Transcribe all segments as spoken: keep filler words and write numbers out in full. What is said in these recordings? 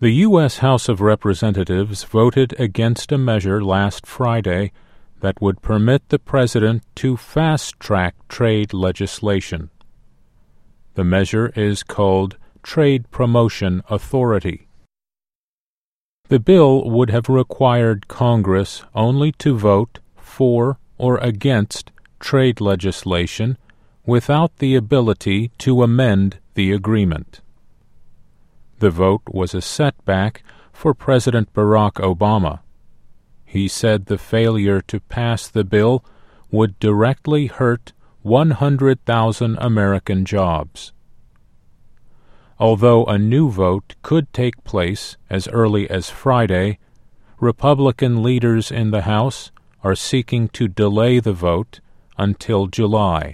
The U S House of Representatives voted against a measure last Friday that would permit the President to fast-track trade legislation. The measure is called Trade Promotion Authority. The bill would have required Congress only to vote for or against trade legislation without the ability to amend the agreement. The vote was a setback for President Barack Obama. He said the failure to pass the bill would directly hurt one hundred thousand American jobs. Although a new vote could take place as early as Friday, Republican leaders in the House are seeking to delay the vote until July.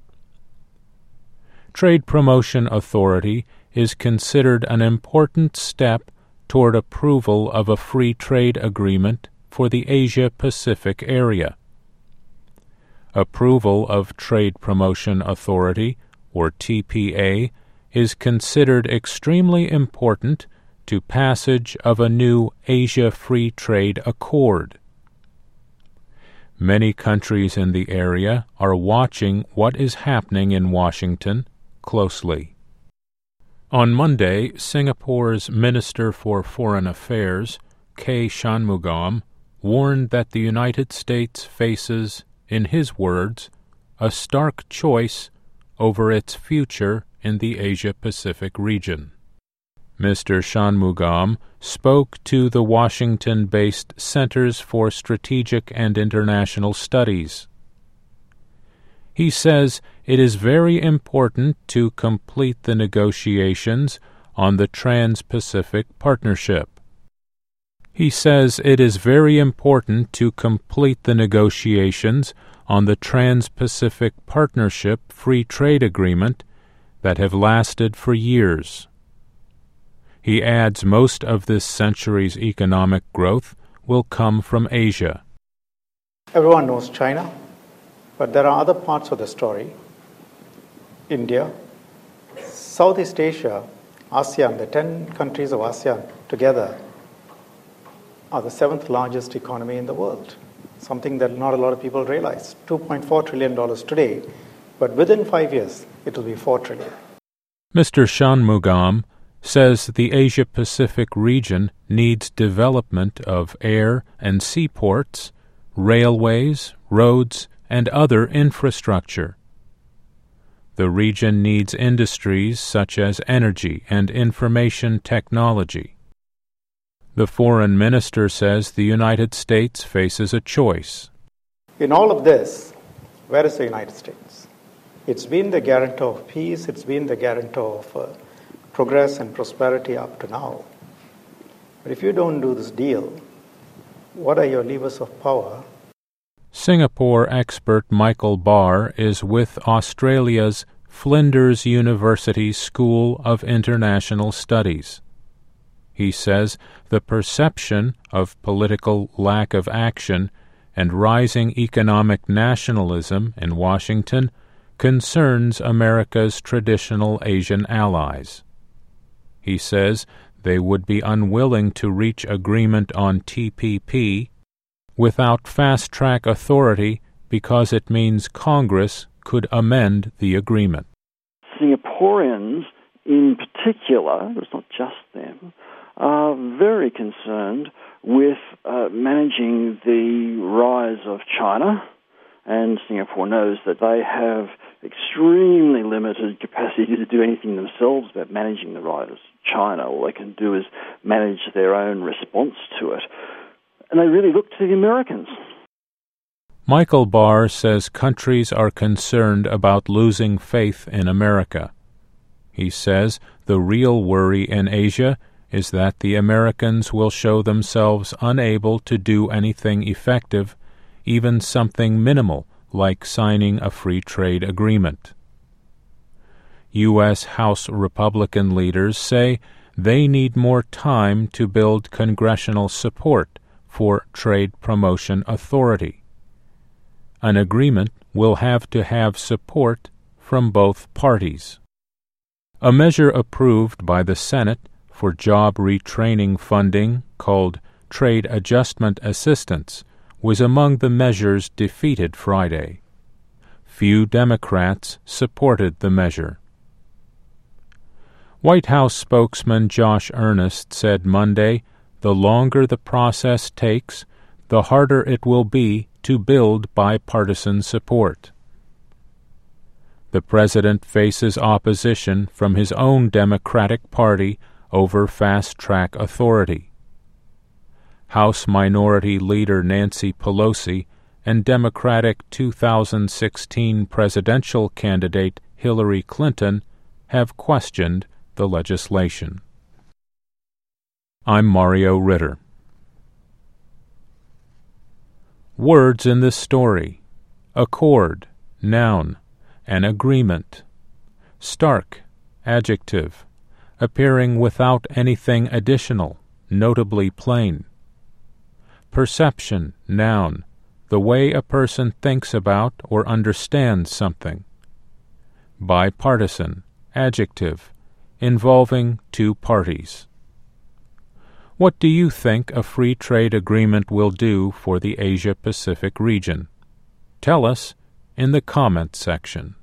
Trade Promotion Authority is considered an important step toward approval of a free trade agreement for the Asia-Pacific area. Approval of Trade Promotion Authority, or T P A, is considered extremely important to passage of a new Asia Free Trade Accord. Many countries in the area are watching what is happening in Washington closely. On Monday, Singapore's Minister for Foreign Affairs, K. Shanmugam, warned that the United States faces, in his words, a stark choice over its future in the Asia-Pacific region. Mister Shanmugam spoke to the Washington-based Centers for Strategic and International Studies. He says it is very important to complete the negotiations on the Trans-Pacific Partnership. He says it is very important to complete the negotiations on the Trans-Pacific Partnership Free Trade Agreement that have lasted for years. He adds most of this century's economic growth will come from Asia. Everyone knows China, but there are other parts of the story. India, Southeast Asia, ASEAN, the ten countries of ASEAN together are the seventh largest economy in the world, something that not a lot of people realize. two point four trillion dollars today, but within five years, it will be four trillion dollars. Mister Shanmugam says the Asia-Pacific region needs development of air and seaports, railways, roads, and other infrastructure. The region needs industries such as energy and information technology. The foreign minister says the United States faces a choice. In all of this, where is the United States? It's been the guarantor of peace, it's been the guarantor of uh, progress and prosperity up to now. But if you don't do this deal, what are your levers of power? Singapore expert Michael Barr is with Australia's Flinders University School of International Studies. He says the perception of political lack of action and rising economic nationalism in Washington concerns America's traditional Asian allies. He says they would be unwilling to reach agreement on T P P without fast-track authority because it means Congress could amend the agreement. Singaporeans in particular, it's not just them, are very concerned with uh, managing the rise of China, and Singapore knows that they have extremely limited capacity to do anything themselves about managing the rise of China. All they can do is manage their own response to it. And they really look to the Americans. Michael Barr says countries are concerned about losing faith in America. He says the real worry in Asia is that the Americans will show themselves unable to do anything effective, even something minimal like signing a free trade agreement. U S House Republican leaders say they need more time to build congressional support for Trade Promotion Authority. An agreement will have to have support from both parties. A measure approved by the Senate for job retraining funding called Trade Adjustment Assistance was among the measures defeated Friday. Few Democrats supported the measure. White House spokesman Josh Earnest said Monday, "The longer the process takes, the harder it will be to build bipartisan support." The president faces opposition from his own Democratic Party over fast-track authority. House Minority Leader Nancy Pelosi and Democratic two thousand sixteen presidential candidate Hillary Clinton have questioned the legislation. I'm Mario Ritter. Words in this story: accord, noun, an agreement. Stark, adjective, appearing without anything additional, notably plain. Perception, noun, the way a person thinks about or understands something. Bipartisan, adjective, involving two parties. What do you think a free trade agreement will do for the Asia-Pacific region? Tell us in the comment section.